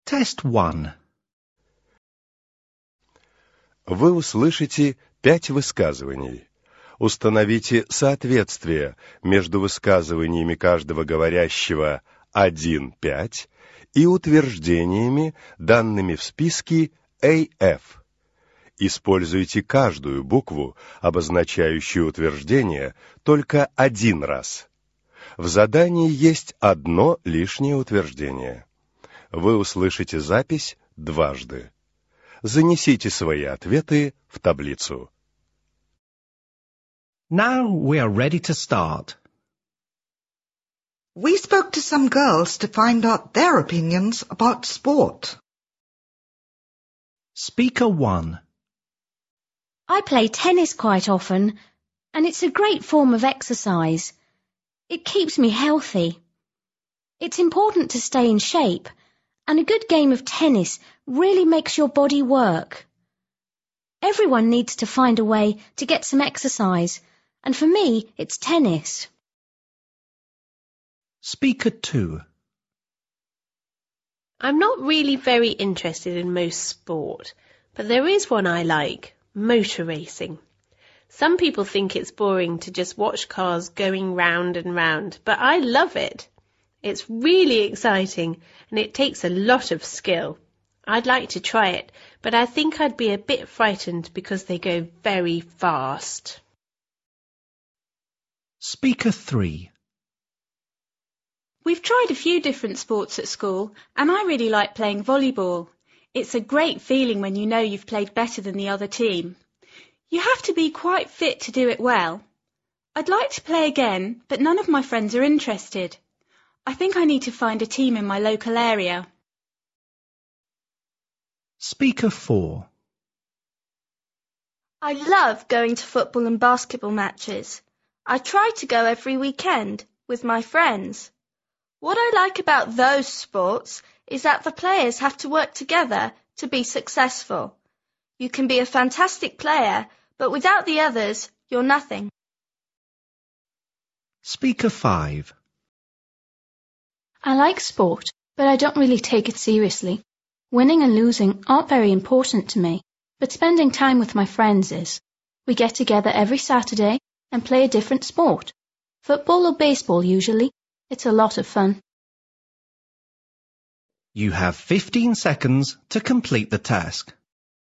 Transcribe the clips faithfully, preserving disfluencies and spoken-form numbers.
Test one. Вы услышите пять высказываний. Установите соответствие между высказываниями каждого говорящего один пять и утверждениями, данными в списке эй эф. Используйте каждую букву, обозначающую утверждение, только один раз. В задании есть одно лишнее утверждение. Вы услышите запись дважды. Занесите свои ответы в таблицу. Now we are ready to start. We spoke to some girls to find out their opinions about sport. Speaker one. I play tennis quite often, and it's a great form of exercise. It keeps me healthy. It's important to stay in shape, and a good game of tennis really makes your body work. Everyone needs to find a way to get some exercise, and for me, it's tennis. Speaker two. I'm not really very interested in most sport, but there is one I like, motor racing. Some people think it's boring to just watch cars going round and round, but I love it. It's really exciting and it takes a lot of skill. I'd like to try it, but I think I'd be a bit frightened because they go very fast. Speaker three. We've tried a few different sports at school, and I really like playing volleyball. It's a great feeling when you know you've played better than the other team. You have to be quite fit to do it well. I'd like to play again, but none of my friends are interested. I think I need to find a team in my local area. Speaker four. I love going to football and basketball matches. I try to go every weekend with my friends. What I like about those sports is that the players have to work together to be successful. You can be a fantastic player, but without the others, you're nothing. Speaker five. I like sport, but I don't really take it seriously. Winning and losing aren't very important to me, but spending time with my friends is. We get together every Saturday and play a different sport. Football or baseball usually. It's a lot of fun. You have fifteen seconds to complete the task.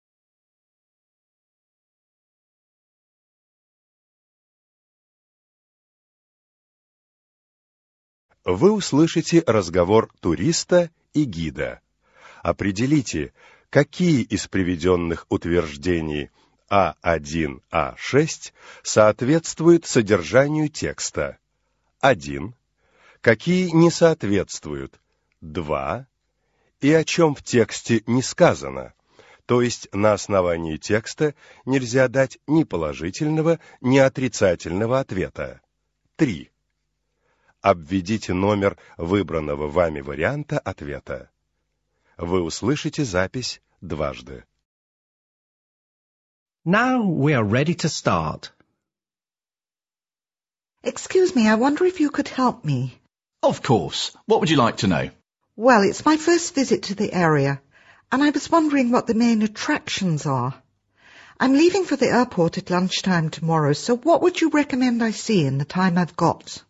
Вы услышите разговор туриста и гида. Определите, какие из приведенных утверждений а один а шесть соответствуют содержанию текста. один. Какие не соответствуют. два. И о чем в тексте не сказано. То есть на основании текста нельзя дать ни положительного, ни отрицательного ответа. три. Обведите номер выбранного вами варианта ответа. Вы услышите запись дважды. Now we are ready to start. Excuse me, I wonder if you could help me. Of course. What would you like to know? Well, it's my first visit to the area, and I was wondering what the main attractions are. I'm leaving for the airport at lunchtime tomorrow, so what would you recommend I see in the time I've got?